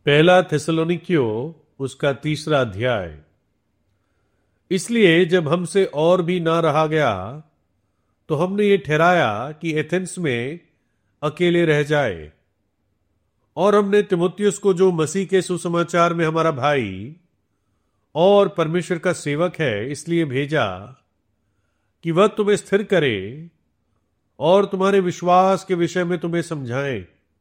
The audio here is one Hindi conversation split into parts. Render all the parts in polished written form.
पहला थिस्सलुनीकियों उसका 3रा अध्याय। इसलिए जब हमसे और भी ना रहा गया तो हमने ये ठहराया कि एथेंस में अकेले रह जाए, और हमने तिमुथियुस को, जो मसीह के सुसमाचार में हमारा भाई और परमेश्वर का सेवक है, इसलिए भेजा कि वह तुम्हें स्थिर करे और तुम्हारे विश्वास के विषय में तुम्हें समझाए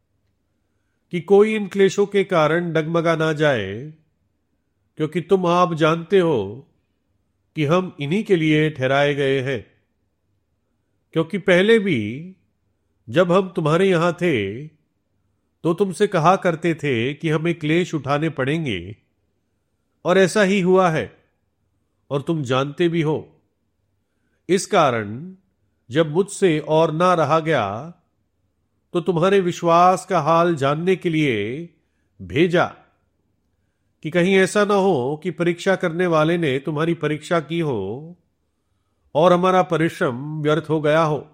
कि कोई इन क्लेशों के कारण डगमगा ना जाए, क्योंकि तुम आप जानते हो कि हम इन्हीं के लिए ठहराए गए हैं। क्योंकि पहले भी जब हम तुम्हारे यहां थे तो तुमसे कहा करते थे कि हमें क्लेश उठाने पड़ेंगे, और ऐसा ही हुआ है, और तुम जानते भी हो। इस कारण जब मुझसे और ना रहा गया तो तुम्हारे विश्वास का हाल जानने के लिए भेजा, कि कहीं ऐसा ना हो कि परीक्षा करने वाले ने तुम्हारी परीक्षा की हो और हमारा परिश्रम व्यर्थ हो गया हो।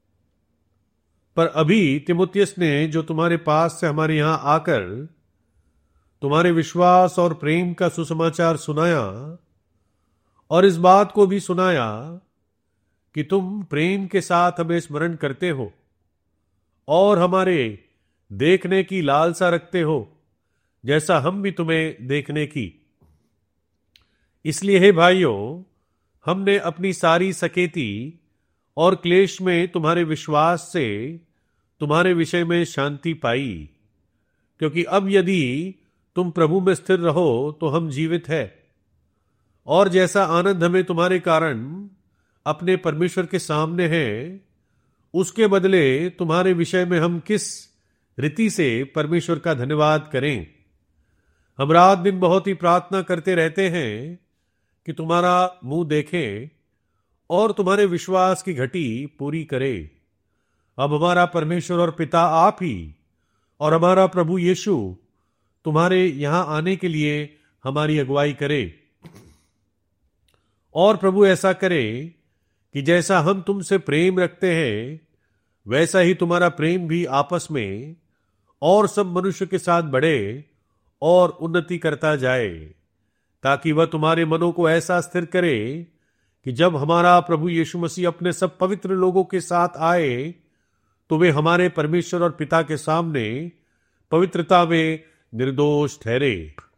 पर अभी तिमुथियुस ने, जो तुम्हारे पास से हमारे यहां आकर तुम्हारे विश्वास और प्रेम का सुसमाचार सुनाया, और इस बात को भी सुनाया कि तुम प्रेम के साथ हमें स्मरण करते हो और हमारे देखने की लालसा रखते हो, जैसा हम भी तुम्हें देखने की। इसलिए हे भाइयों, हमने अपनी सारी सकेती और क्लेश में तुम्हारे विश्वास से तुम्हारे विषय में शांति पाई, क्योंकि अब यदि तुम प्रभु में स्थिर रहो तो हम जीवित है। और जैसा आनंद हमें तुम्हारे कारण अपने परमेश्वर के सामने है, उसके बदले तुम्हारे विषय में हम किस रीति से परमेश्वर का धन्यवाद करें। हम रात दिन बहुत ही प्रार्थना करते रहते हैं कि तुम्हारा मुंह देखें और तुम्हारे विश्वास की घटी पूरी करे। अब हमारा परमेश्वर और पिता आप ही और हमारा प्रभु यीशु तुम्हारे यहां आने के लिए हमारी अगुवाई करे। और प्रभु ऐसा करे कि जैसा हम तुमसे प्रेम रखते हैं, वैसा ही तुम्हारा प्रेम भी आपस में और सब मनुष्य के साथ बढ़े और उन्नति करता जाए, ताकि वह तुम्हारे मनों को ऐसा स्थिर करे कि जब हमारा प्रभु यीशु मसीह अपने सब पवित्र लोगों के साथ आए तो वे हमारे परमेश्वर और पिता के सामने पवित्रता में निर्दोष ठहरे।